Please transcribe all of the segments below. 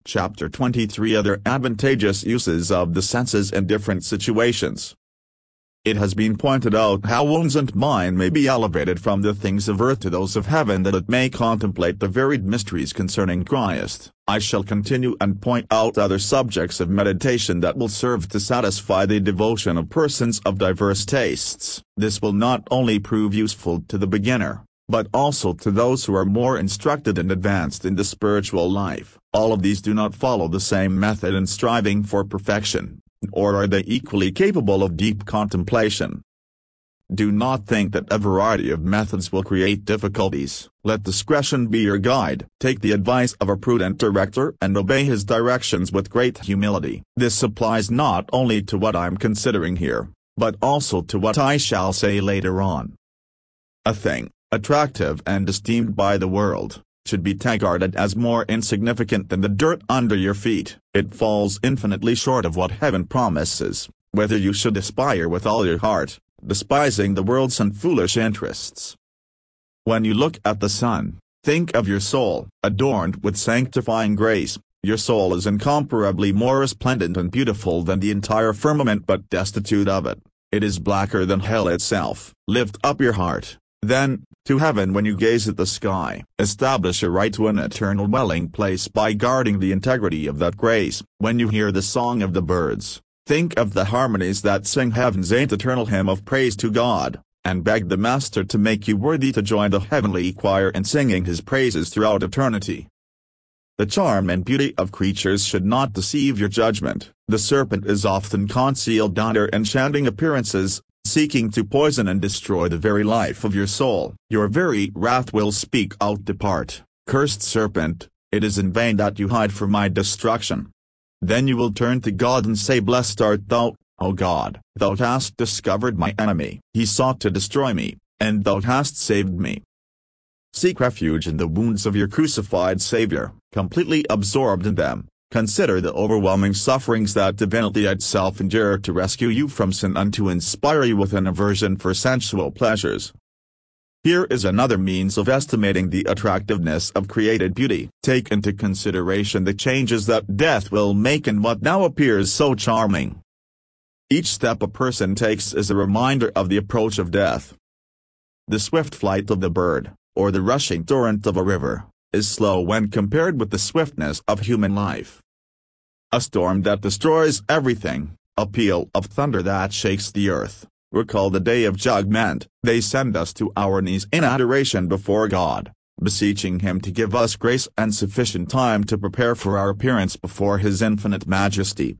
Chapter 23 Other advantageous uses of the senses in different situations. It has been pointed out how one's mind may be elevated from the things of earth to those of heaven that it may contemplate the varied mysteries concerning Christ. I shall continue and point out other subjects of meditation that will serve to satisfy the devotion of persons of diverse tastes. This will not only prove useful to the beginner, but also to those who are more instructed and advanced in the spiritual life. All of these do not follow the same method in striving for perfection, nor are they equally capable of deep contemplation. Do not think that a variety of methods will create difficulties. Let discretion be your guide. Take the advice of a prudent director and obey his directions with great humility. This applies not only to what I am considering here, but also to what I shall say later on. A thing, attractive and esteemed by the world, should be regarded as more insignificant than the dirt under your feet. It falls infinitely short of what heaven promises, whether you should aspire with all your heart, despising the world's and foolish interests. When you look at the sun, think of your soul. Adorned with sanctifying grace, your soul is incomparably more resplendent and beautiful than the entire firmament, but destitute of it, it is blacker than hell itself. Lift up your heart, then, to heaven when you gaze at the sky. Establish a right to an eternal dwelling place by guarding the integrity of that grace. When you hear the song of the birds, think of the harmonies that sing heaven's eternal hymn of praise to God, and beg the Master to make you worthy to join the heavenly choir in singing his praises throughout eternity. The charm and beauty of creatures should not deceive your judgment. The serpent is often concealed under enchanting appearances, seeking to poison and destroy the very life of your soul. Your very wrath will speak out. Depart, cursed serpent, it is in vain that you hide from my destruction. Then you will turn to God and say, Blessed art thou, O God, thou hast discovered my enemy. He sought to destroy me, and thou hast saved me. Seek refuge in the wounds of your crucified Savior. Completely absorbed in them, consider the overwhelming sufferings that divinity itself endured to rescue you from sin and to inspire you with an aversion for sensual pleasures. Here is another means of estimating the attractiveness of created beauty. Take into consideration the changes that death will make in what now appears so charming. Each step a person takes is a reminder of the approach of death. The swift flight of the bird, or the rushing torrent of a river, is slow when compared with the swiftness of human life. A storm that destroys everything, a peal of thunder that shakes the earth, recall the day of judgment. They send us to our knees in adoration before God, beseeching Him to give us grace and sufficient time to prepare for our appearance before His infinite majesty.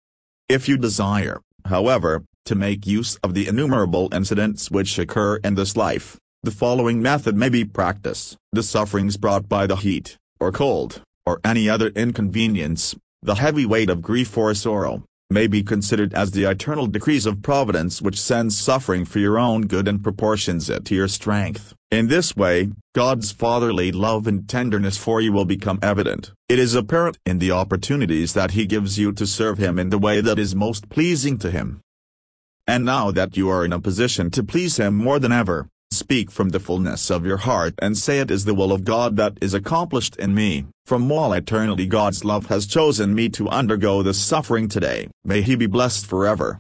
If you desire, however, to make use of the innumerable incidents which occur in this life, the following method may be practiced. The sufferings brought by the heat, or cold, or any other inconvenience, the heavy weight of grief or sorrow, may be considered as the eternal decrees of Providence which sends suffering for your own good and proportions it to your strength. In this way, God's fatherly love and tenderness for you will become evident. It is apparent in the opportunities that He gives you to serve Him in the way that is most pleasing to Him. And now that you are in a position to please Him more than ever, speak from the fullness of your heart and say, It is the will of God that is accomplished in me. From all eternity God's love has chosen me to undergo this suffering today. May He be blessed forever.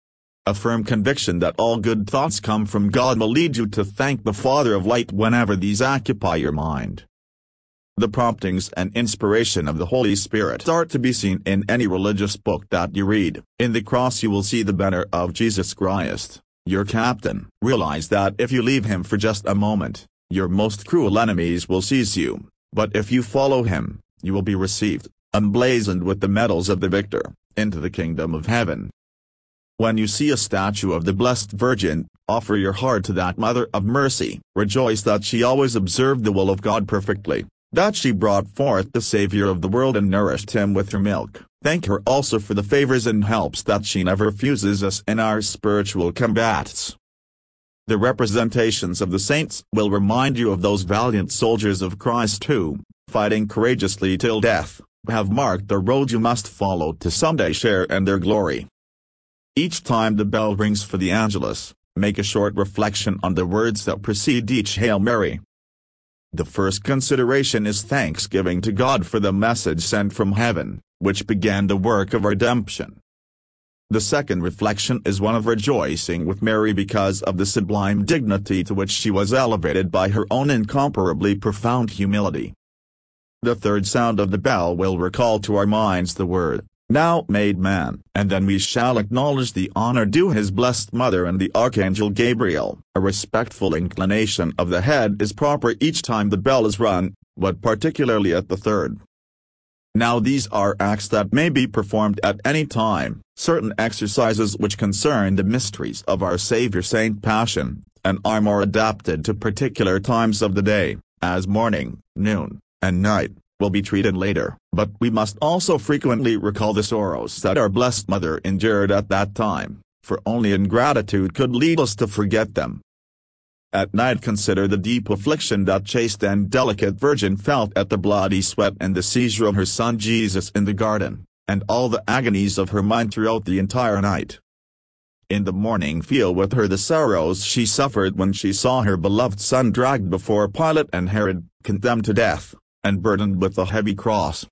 A firm conviction that all good thoughts come from God will lead you to thank the Father of light whenever these occupy your mind. The promptings and inspiration of the Holy Spirit are to be seen in any religious book that you read. In the cross you will see the banner of Jesus Christ, your captain. Realize that if you leave Him for just a moment, your most cruel enemies will seize you, but if you follow Him, you will be received, emblazoned with the medals of the victor, into the kingdom of heaven. When you see a statue of the Blessed Virgin, offer your heart to that Mother of Mercy. Rejoice that she always observed the will of God perfectly, that she brought forth the Savior of the world and nourished Him with her milk. Thank her also for the favors and helps that she never refuses us in our spiritual combats. The representations of the saints will remind you of those valiant soldiers of Christ who, fighting courageously till death, have marked the road you must follow to someday share in their glory. Each time the bell rings for the Angelus, make a short reflection on the words that precede each Hail Mary. The first consideration is thanksgiving to God for the message sent from heaven, which began the work of redemption. The second reflection is one of rejoicing with Mary because of the sublime dignity to which she was elevated by her own incomparably profound humility. The third sound of the bell will recall to our minds the Word, now made man, and then we shall acknowledge the honor due his blessed mother and the Archangel Gabriel. A respectful inclination of the head is proper each time the bell is rung, but particularly at the third. Now these are acts that may be performed at any time, certain exercises which concern the mysteries of our Savior Saint Passion, and are more adapted to particular times of the day, as morning, noon, and night, will be treated later. But we must also frequently recall the sorrows that our Blessed Mother endured at that time, for only ingratitude could lead us to forget them. At night consider the deep affliction that chaste and delicate Virgin felt at the bloody sweat and the seizure of her Son Jesus in the garden, and all the agonies of her mind throughout the entire night. In the morning feel with her the sorrows she suffered when she saw her beloved Son dragged before Pilate and Herod, condemned to death, and burdened with a heavy cross.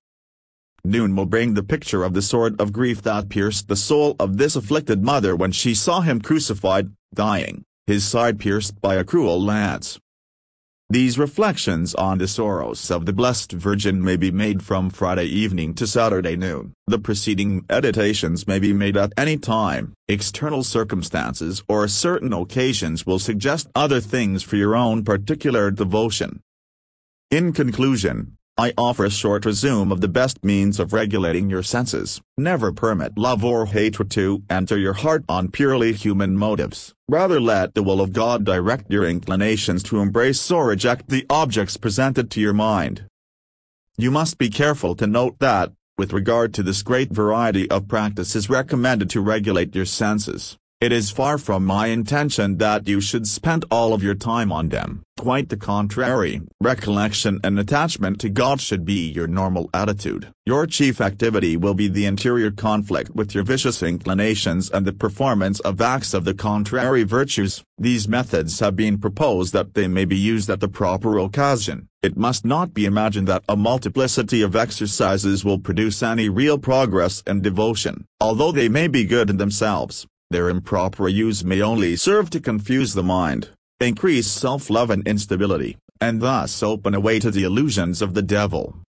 Noon will bring the picture of the sword of grief that pierced the soul of this afflicted mother when she saw him crucified, dying, his side pierced by a cruel lance. These reflections on the sorrows of the Blessed Virgin may be made from Friday evening to Saturday noon. The preceding meditations may be made at any time. External circumstances or certain occasions will suggest other things for your own particular devotion. In conclusion, I offer a short resume of the best means of regulating your senses. Never permit love or hatred to enter your heart on purely human motives. Rather let the will of God direct your inclinations to embrace or reject the objects presented to your mind. You must be careful to note that, with regard to this great variety of practices recommended to regulate your senses, it is far from my intention that you should spend all of your time on them. Quite the contrary, recollection and attachment to God should be your normal attitude. Your chief activity will be the interior conflict with your vicious inclinations and the performance of acts of the contrary virtues. These methods have been proposed that they may be used at the proper occasion. It must not be imagined that a multiplicity of exercises will produce any real progress in devotion. Although they may be good in themselves, their improper use may only serve to confuse the mind, increase self-love and instability, and thus open a way to the illusions of the devil.